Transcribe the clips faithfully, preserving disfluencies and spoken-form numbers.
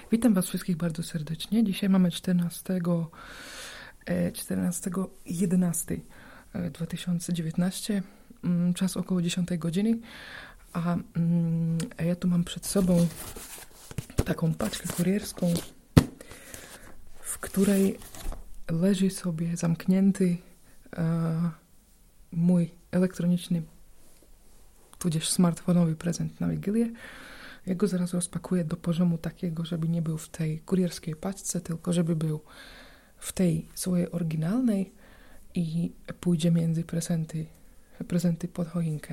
Witam Was wszystkich bardzo serdecznie. Dzisiaj mamy czternastego, czternastego jedenastego dwa tysiące dziewiętnastego, czas około dziesiątej godziny, a ja tu mam przed sobą taką paczkę kurierską, w której leży sobie zamknięty e, mój elektroniczny, tudzież smartfonowy prezent na Wigilię. Ja go zaraz rozpakuję do poziomu takiego, żeby nie był w tej kurierskiej paczce, tylko żeby był w tej swojej oryginalnej i pójdzie między prezenty, prezenty pod choinkę.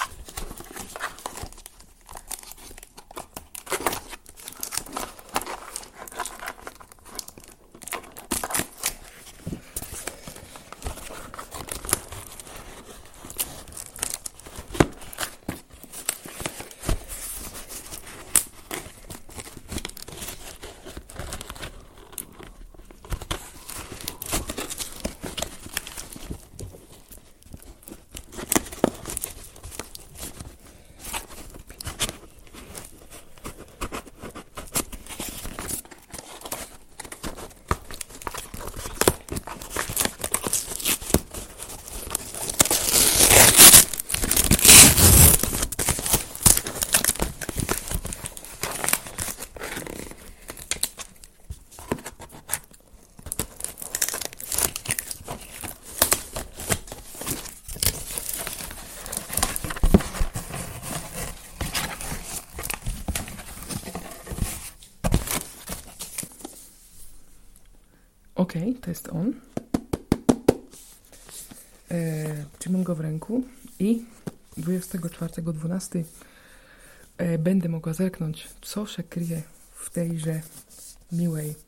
Ok, to jest on. E, trzymam go w ręku i dwudziestego czwartego dwunastego e, będę mogła zerknąć, co się kryje w tejże miłej